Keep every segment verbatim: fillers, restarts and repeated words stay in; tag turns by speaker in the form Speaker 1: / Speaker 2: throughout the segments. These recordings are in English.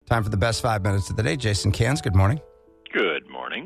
Speaker 1: Time for the best five minutes of the day. Jason Cans, good morning.
Speaker 2: Good morning.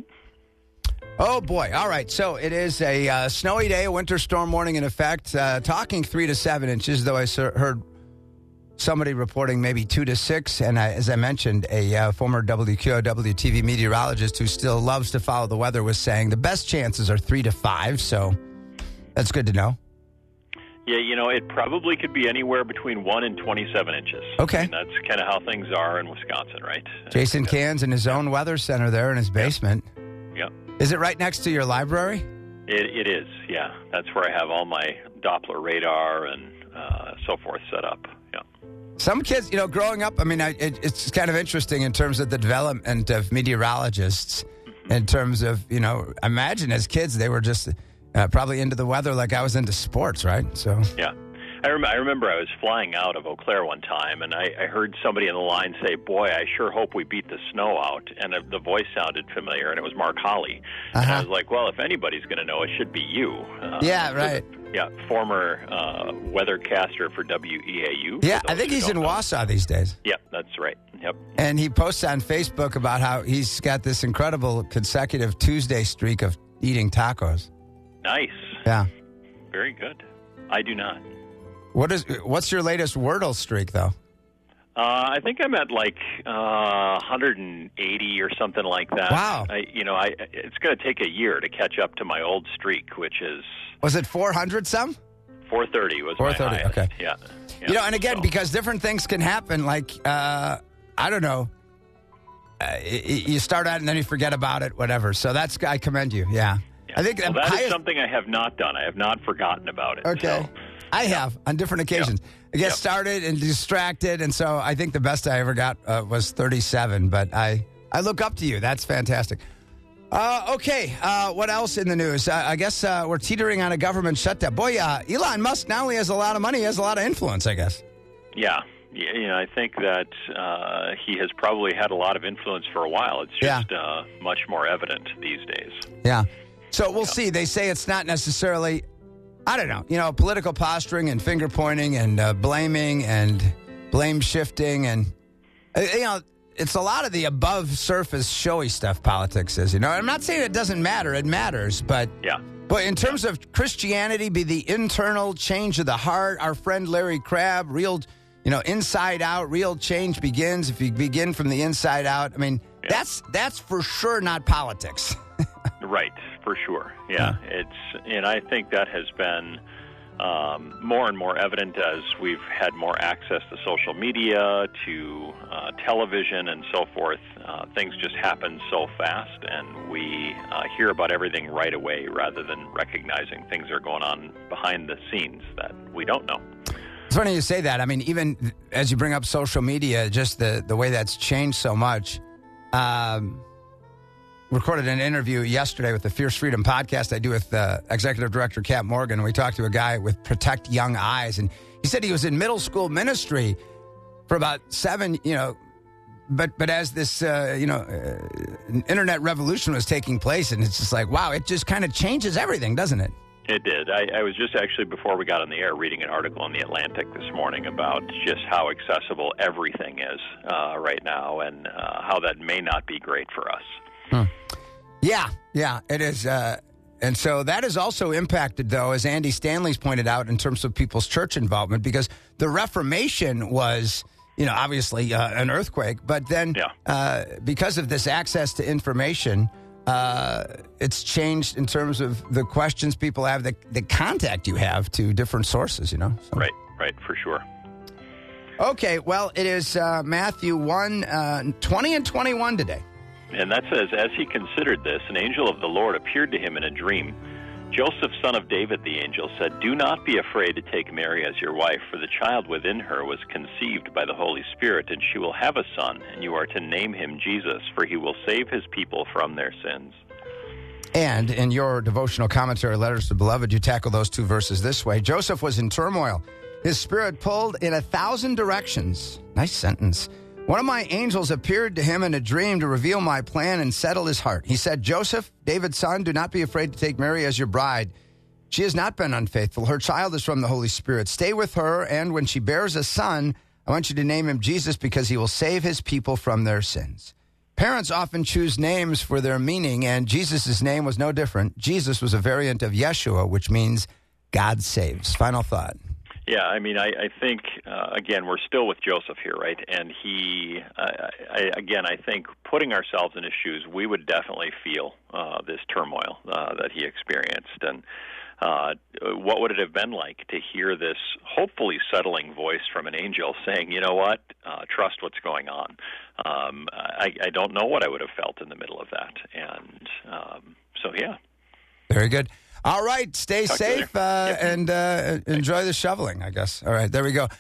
Speaker 1: Oh, boy. All right. So it is a uh, snowy day, a winter storm warning in effect. Uh, talking three to seven inches, though I heard somebody reporting maybe two to six. And I, as I mentioned, a uh, former W Q O W T V meteorologist who still loves to follow the weather was saying the best chances are three to five. So that's good to know.
Speaker 2: Yeah, you know, it probably could be anywhere between one and twenty-seven inches.
Speaker 1: Okay.
Speaker 2: I mean, that's kind of how things are in Wisconsin, right?
Speaker 1: Jason Cans in his own weather center there in his basement.
Speaker 2: Yeah.
Speaker 1: Is it right next to your library?
Speaker 2: It, it is, yeah. That's where I have all my Doppler radar and uh, so forth set up. Yeah.
Speaker 1: Some kids, you know, growing up, I mean, I, it, it's kind of interesting in terms of the development of meteorologists, mm-hmm. in terms of, you know, imagine as kids, they were just uh, probably into the weather like I was into sports, right? So
Speaker 2: yeah. I, rem- I remember I was flying out of Eau Claire one time, and I, I heard somebody in the line say, boy, I sure hope we beat the snow out. And uh, the voice sounded familiar, and it was Mark Holly. Uh-huh. And I was like, well, if anybody's going to know, it should be you. Uh,
Speaker 1: yeah, right.
Speaker 2: Yeah, former uh, weathercaster for W E A U.
Speaker 1: Yeah, I think he's in know. Wausau these days.
Speaker 2: Yeah, that's right. Yep.
Speaker 1: And he posts on Facebook about how he's got this incredible consecutive Tuesday streak of eating tacos.
Speaker 2: Nice.
Speaker 1: Yeah.
Speaker 2: Very good. I do not.
Speaker 1: What is? What's your latest Wordle streak, though?
Speaker 2: Uh, I think I'm at like uh, one hundred eighty or something like that.
Speaker 1: Wow.
Speaker 2: I, you know, I it's going to take a year to catch up to my old streak, which is...
Speaker 1: Was it four hundred some?
Speaker 2: four thirty was
Speaker 1: four thirty,
Speaker 2: my highest.
Speaker 1: Okay.
Speaker 2: Yeah. yeah.
Speaker 1: You know, and again,
Speaker 2: so.
Speaker 1: because different things can happen, like, uh, I don't know, uh, you start out and then you forget about it, whatever. So that's, I commend you, yeah.
Speaker 2: yeah.
Speaker 1: I think
Speaker 2: well, that
Speaker 1: highest...
Speaker 2: is something I have not done. I have not forgotten about it.
Speaker 1: Okay.
Speaker 2: So.
Speaker 1: I have on different occasions.
Speaker 2: Yep.
Speaker 1: I get
Speaker 2: yep.
Speaker 1: started and distracted, and so I think the best I ever got uh, was thirty-seven, but I, I look up to you. That's fantastic. Uh, okay, uh, what else in the news? Uh, I guess uh, we're teetering on a government shutdown. Boy, uh, Elon Musk not only has a lot of money, he has a lot of influence, I guess.
Speaker 2: Yeah. Yeah, you know, I think that uh, he has probably had a lot of influence for a while. It's just yeah. uh, much more evident these days.
Speaker 1: Yeah. So we'll
Speaker 2: yeah.
Speaker 1: see. They say it's not necessarily... I don't know, you know, political posturing and finger pointing and uh, blaming and blame shifting. And, uh, you know, it's a lot of the above surface showy stuff politics is, you know. I'm not saying it doesn't matter. It matters. But,
Speaker 2: yeah.
Speaker 1: but in terms of Christianity, be the internal change of the heart, our friend Larry Crabb, real, you know, inside out, real change begins if you begin from the inside out. I mean, yeah. that's that's for sure not politics.
Speaker 2: Right, for sure. Yeah, yeah, it's and I think that has been um, more and more evident as we've had more access to social media, to uh, television, and so forth. Uh, things just happen so fast, and we uh, hear about everything right away rather than recognizing things are going on behind the scenes that we don't know.
Speaker 1: It's funny you say that. I mean, even as you bring up social media, just the, the way that's changed so much. Um, recorded an interview yesterday with the Fierce Freedom podcast I do with uh, Executive Director Kat Morgan. We talked to a guy with Protect Young Eyes, and he said he was in middle school ministry for about seven, you know, but but as this, uh, you know, uh, internet revolution was taking place, and it's just like, wow, it just kind of changes everything, doesn't it?
Speaker 2: It did. I, I was just actually, before we got on the air, reading an article in The Atlantic this morning about just how accessible everything is uh, right now and uh, how that may not be great for us.
Speaker 1: Hmm. Yeah, yeah, it is. Uh, and so that is also impacted, though, as Andy Stanley's pointed out, in terms of people's church involvement, because the Reformation was, you know, obviously uh, an earthquake. But then
Speaker 2: yeah.
Speaker 1: uh, because of this access to information, uh, it's changed in terms of the questions people have, the, the contact you have to different sources, you know. So.
Speaker 2: Right, right, for sure.
Speaker 1: Okay, well, it is uh, Matthew one, uh, twenty and twenty-one today.
Speaker 2: And that says, as he considered this, an angel of the Lord appeared to him in a dream. Joseph, son of David, the angel said, do not be afraid to take Mary as your wife, for the child within her was conceived by the Holy Spirit, and she will have a son, and you are to name him Jesus, for he will save his people from their sins.
Speaker 1: And in your devotional commentary, Letters to Beloved, you tackle those two verses this way. Joseph was in turmoil. His spirit pulled in a thousand directions. Nice sentence. One of my angels appeared to him in a dream to reveal my plan and settle his heart. He said, Joseph, David's son, do not be afraid to take Mary as your bride. She has not been unfaithful. Her child is from the Holy Spirit. Stay with her, and when she bears a son, I want you to name him Jesus because he will save his people from their sins. Parents often choose names for their meaning, and Jesus' name was no different. Jesus was a variant of Yeshua, which means God saves. Final thought.
Speaker 2: Yeah, I mean, I, I think, uh, again, we're still with Joseph here, right? And he, uh, I, again, I think putting ourselves in his shoes, we would definitely feel uh, this turmoil uh, that he experienced. And uh, what would it have been like to hear this hopefully settling voice from an angel saying, you know what, uh, trust what's going on? Um, I, I don't know what I would have felt in the middle of that. And um, so, yeah.
Speaker 1: Very good. All right, stay
Speaker 2: Talk
Speaker 1: safe uh,
Speaker 2: yep.
Speaker 1: and uh, enjoy the shoveling, I guess. All right, there we go.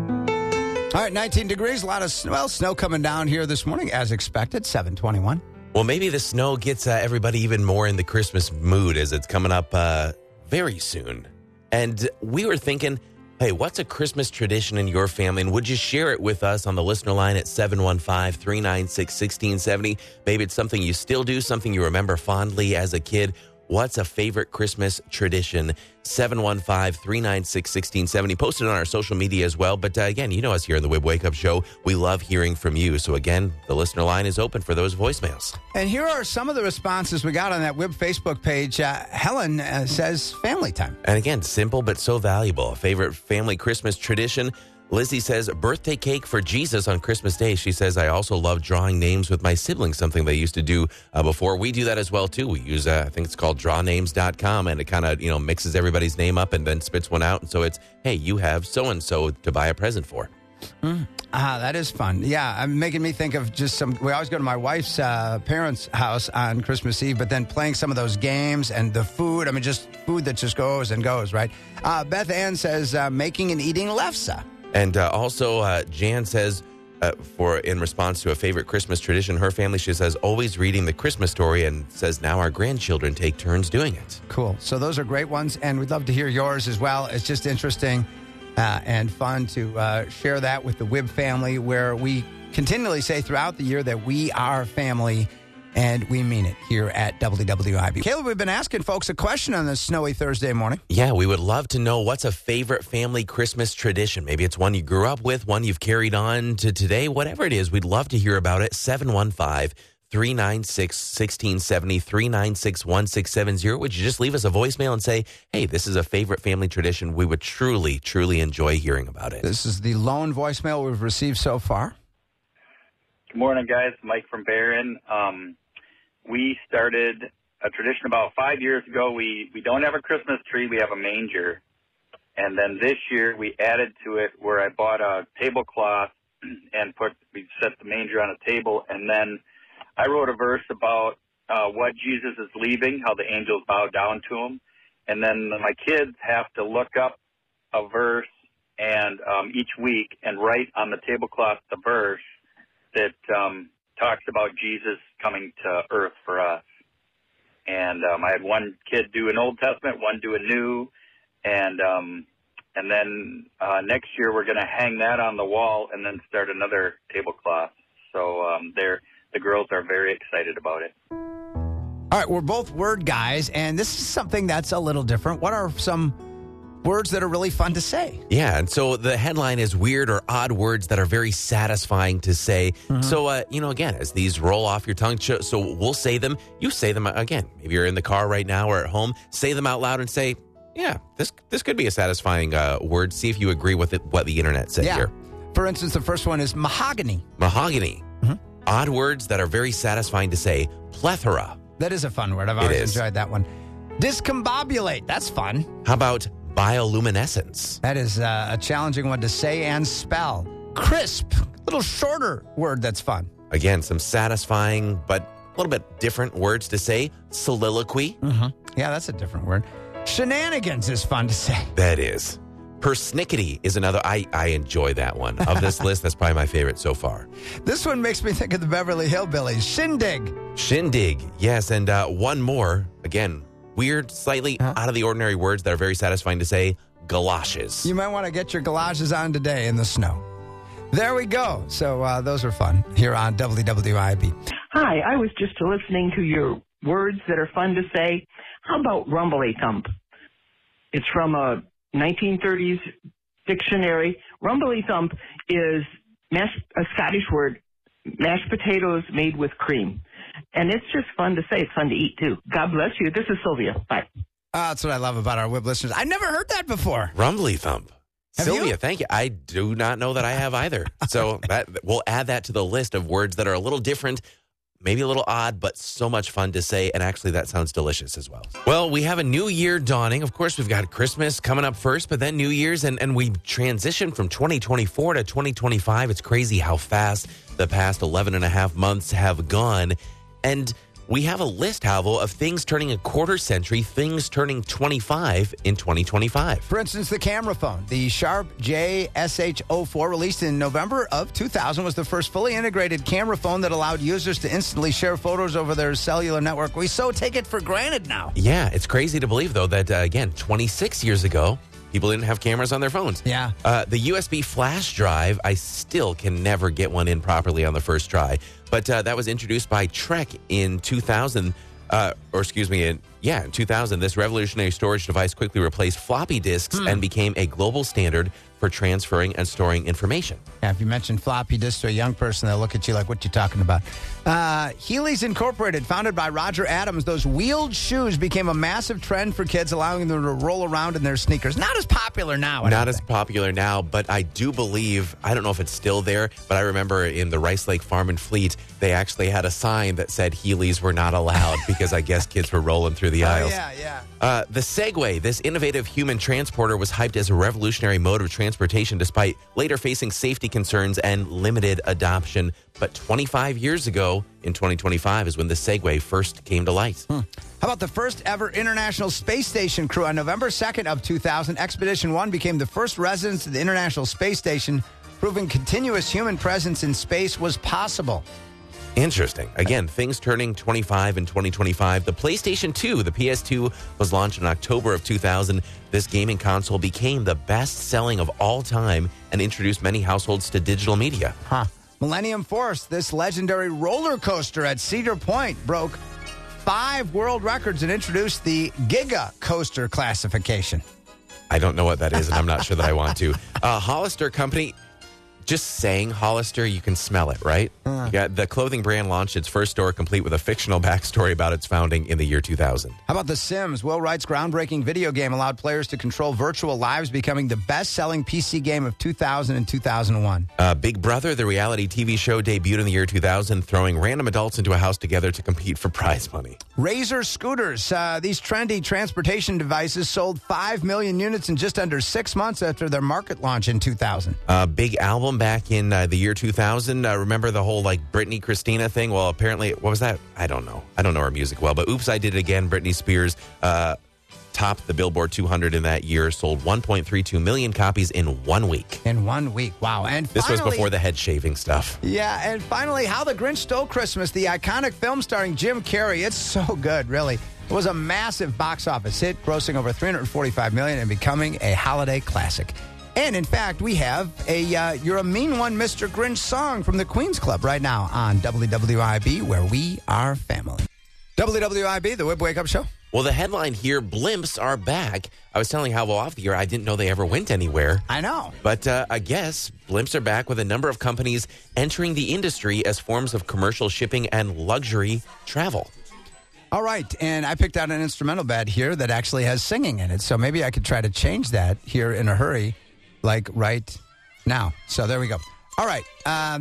Speaker 1: All right, nineteen degrees, a lot of snow, well, snow coming down here this morning, as expected, seven twenty-one.
Speaker 3: Well, maybe the snow gets uh, everybody even more in the Christmas mood as it's coming up uh, very soon. And we were thinking, hey, what's a Christmas tradition in your family? And would you share it with us on the listener line at seven one five, three nine six, one six seven zero? Maybe it's something you still do, something you remember fondly as a kid. What's a favorite Christmas tradition? seven one five, three nine six, one six seven zero. Post it on our social media as well. But uh, again, you know us here in the Wib Wake Up Show. We love hearing from you. So again, the listener line is open for those voicemails.
Speaker 1: And here are some of the responses we got on that Wib Facebook page. Uh, Helen uh, says family time.
Speaker 3: And again, simple but so valuable. A favorite family Christmas tradition. Lizzie says, birthday cake for Jesus on Christmas Day. She says, I also love drawing names with my siblings, something they used to do uh, before. We do that as well, too. We use, uh, I think it's called draw names dot com, and it kind of, you know, mixes everybody's name up and then spits one out. And so it's, hey, you have so-and-so to buy a present for.
Speaker 1: Mm. Ah, that is fun. Yeah, I'm making me think of just some, we always go to my wife's uh, parents' house on Christmas Eve, but then playing some of those games and the food. I mean, just food that just goes and goes, right? Uh, Beth Ann says, uh, making and eating lefse.
Speaker 3: And uh, also, uh, Jan says, uh, for in response to a favorite Christmas tradition, her family, she says, always reading the Christmas story, and says now our grandchildren take turns doing it.
Speaker 1: Cool. So those are great ones, and we'd love to hear yours as well. It's just interesting uh, and fun to uh, share that with the Wib family, where we continually say throughout the year that we are family, and we mean it here at W W I B. Caleb, we've been asking folks a question on this snowy Thursday morning.
Speaker 3: Yeah, we would love to know what's a favorite family Christmas tradition. Maybe it's one you grew up with, one you've carried on to today, whatever it is. We'd love to hear about it. seven one five, three nine six, one six seven zero, three nine six, one six seven zero. Would you just leave us a voicemail and say, hey, this is a favorite family tradition? We would truly, truly enjoy hearing about it.
Speaker 1: This is the lone voicemail we've received so far.
Speaker 4: Good morning, guys. Mike from Barron. Um, we started a tradition about five years ago. We, we don't have a Christmas tree. We have a manger. And then this year we added to it where I bought a tablecloth and put, we set the manger on a table. And then I wrote a verse about uh, what Jesus is leaving, how the angels bow down to him. And then my kids have to look up a verse and um, each week and write on the tablecloth the verse that um, talks about Jesus coming to earth for us. And um, I had one kid do an Old Testament, one do a New, and um, and then uh, next year we're going to hang that on the wall and then start another tablecloth. So um, they're, the girls are very excited about it.
Speaker 1: All right, we're both word guys, and this is something that's a little different. What are some words that are really fun to say?
Speaker 3: Yeah, and so the headline is weird or odd words that are very satisfying to say. Mm-hmm. So, uh, you know, again, as these roll off your tongue, so we'll say them. You say them again. Maybe you're in the car right now or at home. Say them out loud and say, yeah, this this could be a satisfying uh, word. See if you agree with it, what the internet said
Speaker 1: yeah.
Speaker 3: here.
Speaker 1: For instance, the first one is mahogany.
Speaker 3: Mahogany.
Speaker 1: Mm-hmm.
Speaker 3: Odd words that are very satisfying to say. Plethora.
Speaker 1: That is a fun word. I've always enjoyed that one. Discombobulate. That's fun.
Speaker 3: How about bioluminescence?
Speaker 1: That is uh, a challenging one to say and spell. Crisp. A little shorter word that's fun.
Speaker 3: Again, some satisfying but a little bit different words to say. Soliloquy.
Speaker 1: Mm-hmm. Yeah, that's a different word. Shenanigans is fun to say.
Speaker 3: That is. Persnickety is another. I, I enjoy that one. Of this list, that's probably my favorite so far.
Speaker 1: This one makes me think of the Beverly Hillbillies. Shindig.
Speaker 3: Shindig. Yes, and uh, one more. Again, weird, slightly huh? out of the ordinary words that are very satisfying to say. Galoshes.
Speaker 1: You might want to get your galoshes on today in the snow. There we go. So uh, those are fun here on W W I B.
Speaker 5: Hi, I was just listening to your words that are fun to say. How about rumbly thump? It's from a nineteen thirties dictionary. Rumbly thump is mashed, a Scottish word, mashed potatoes made with cream. And it's just fun to say. It's fun to eat, too. God bless you. This is Sylvia. Bye.
Speaker 1: Uh, that's what I love about our W I P listeners. I never heard that before.
Speaker 3: Rumbly thump.
Speaker 1: Have
Speaker 3: Sylvia,
Speaker 1: you?
Speaker 3: thank you. I do not know that I have either. So that we'll add that to the list of words that are a little different, maybe a little odd, but so much fun to say. And actually, that sounds delicious as well. Well, we have a new year dawning. Of course, we've got Christmas coming up first, but then New Year's, and, and we transition from twenty twenty-four to twenty twenty-five. It's crazy how fast the past eleven and a half months have gone. And we have a list, Halvo, of things turning a quarter century, things turning twenty-five in twenty twenty-five.
Speaker 1: For instance, the camera phone. The Sharp J S H zero four, released in November of two thousand, was the first fully integrated camera phone that allowed users to instantly share photos over their cellular network. We so take it for granted now.
Speaker 3: Yeah, it's crazy to believe, though, that, uh, again, twenty-six years ago, people didn't have cameras on their phones.
Speaker 1: Yeah.
Speaker 3: Uh, the U S B flash drive, I still can never get one in properly on the first try. But uh, that was introduced by Trek in two thousand, uh, or excuse me, in, yeah, in two thousand. This revolutionary storage device quickly replaced floppy disks
Speaker 1: Hmm.
Speaker 3: and became a global standard for transferring and storing information.
Speaker 1: Yeah, if you mention floppy disk to a young person, they'll look at you like, what you talking about? Uh, Heelys Incorporated, founded by Roger Adams, those wheeled shoes became a massive trend for kids, allowing them to roll around in their sneakers. Not as popular now. I
Speaker 3: Not
Speaker 1: don't
Speaker 3: as
Speaker 1: think.
Speaker 3: popular now, but I do believe, I don't know if it's still there, but I remember in the Rice Lake Farm and Fleet, they actually had a sign that said Heelys were not allowed because I guess kids were rolling through the
Speaker 1: Oh,
Speaker 3: aisles.
Speaker 1: yeah, yeah.
Speaker 3: Uh, the Segway, this innovative human transporter, was hyped as a revolutionary mode of transportation despite later facing safety concerns and limited adoption. But twenty-five years ago, in twenty twenty-five, is when the Segway first came to light.
Speaker 1: How about the first ever International Space Station crew? On November second of two thousand, Expedition one became the first residence of the International Space Station, proving continuous human presence in space was possible.
Speaker 3: Interesting. Again, things turning twenty-five in twenty twenty-five. The PlayStation two, the P S two, was launched in October of two thousand. This gaming console became the best-selling of all time and introduced many households to digital media.
Speaker 1: Huh. Millennium Force, this legendary roller coaster at Cedar Point, broke five world records and introduced the Giga Coaster classification.
Speaker 3: I don't know what that is, and I'm not sure that I want to. Uh, Hollister Company, just saying Hollister, you can smell it, right?
Speaker 1: Uh.
Speaker 3: Yeah, the clothing brand launched its first store complete with a fictional backstory about its founding in the year two thousand.
Speaker 1: How about The Sims? Will Wright's groundbreaking video game allowed players to control virtual lives, becoming the best-selling P C game of two thousand and two thousand one.
Speaker 3: Uh, Big Brother, the reality T V show, debuted in the year two thousand, throwing random adults into a house together to compete for prize money.
Speaker 1: Razor scooters. Uh, these trendy transportation devices sold five million units in just under six months after their market launch in two thousand.
Speaker 3: Uh, big album back in uh, the year two thousand. Uh, remember the whole like Britney Christina thing? Well, apparently, what was that? I don't know. I don't know her music well, but Oops, I Did It Again. Britney Spears uh, topped the Billboard two hundred in that year, sold one point three two million copies in one week.
Speaker 1: In one week. Wow. And
Speaker 3: This
Speaker 1: finally,
Speaker 3: was before the head shaving stuff.
Speaker 1: Yeah, and finally, How the Grinch Stole Christmas, the iconic film starring Jim Carrey. It's so good, really. It was a massive box office hit, grossing over three hundred forty-five million dollars and becoming a holiday classic. And in fact, we have a uh, You're a Mean One, Mister Grinch song from the Queen's Club right now on W W I B, where we are family. W W I B, the Whip Wake Up Show.
Speaker 3: Well, the headline here, blimps are back. I was telling Halvo off the air, I didn't know they ever went anywhere.
Speaker 1: I know.
Speaker 3: But uh, I guess blimps are back with a number of companies entering the industry as forms of commercial shipping and luxury travel.
Speaker 1: All right, and I picked out an instrumental bed here that actually has singing in it, so maybe I could try to change that here in a hurry, like right now. So there we go. All right. Um,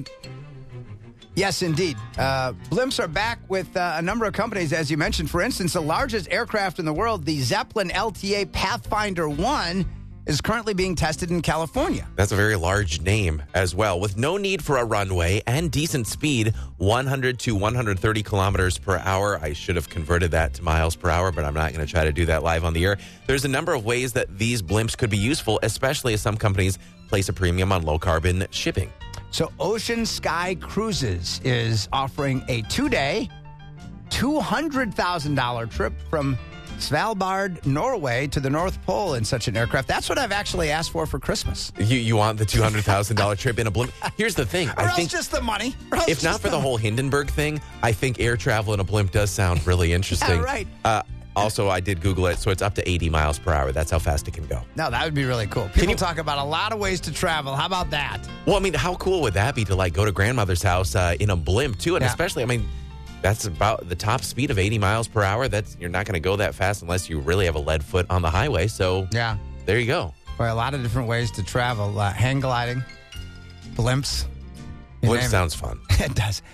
Speaker 1: yes, indeed. Uh, blimps are back with uh, a number of companies, as you mentioned. For instance, the largest aircraft in the world, the Zeppelin L T A Pathfinder one, is currently being tested in California.
Speaker 3: That's a very large name as well. With no need for a runway and decent speed, one hundred to one hundred thirty kilometers per hour. I should have converted that to miles per hour, but I'm not going to try to do that live on the air. There's a number of ways that these blimps could be useful, especially as some companies place a premium on low-carbon shipping.
Speaker 1: So Ocean Sky Cruises is offering a two-day, two hundred thousand dollars trip from Svalbard, Norway to the North Pole in such an aircraft. That's what I've actually asked for for Christmas.
Speaker 3: You you want the two hundred thousand dollars trip in a blimp? Here's the thing.
Speaker 1: Or
Speaker 3: I
Speaker 1: else
Speaker 3: think
Speaker 1: just the money. Or else
Speaker 3: if not
Speaker 1: just
Speaker 3: for the
Speaker 1: money.
Speaker 3: whole Hindenburg thing, I think air travel in a blimp does sound really interesting.
Speaker 1: Yeah, right.
Speaker 3: Uh, Also, I did Google it, so it's up to eighty miles per hour. That's how fast it can go.
Speaker 1: No, that would be really cool. People
Speaker 3: you-
Speaker 1: talk about a lot of ways to travel. How about that?
Speaker 3: Well, I mean, how cool would that be to like go to grandmother's house uh, in a blimp too? And
Speaker 1: Yeah.
Speaker 3: especially, I mean, that's about the top speed of eighty miles per hour. That's you're not going to go that fast unless you really have a lead foot on the highway. So
Speaker 1: Yeah.
Speaker 3: there you go.
Speaker 1: Boy, a lot of different ways to travel. Uh, hang gliding, blimps. You
Speaker 3: Blimp
Speaker 1: name it.
Speaker 3: sounds fun.
Speaker 1: It does.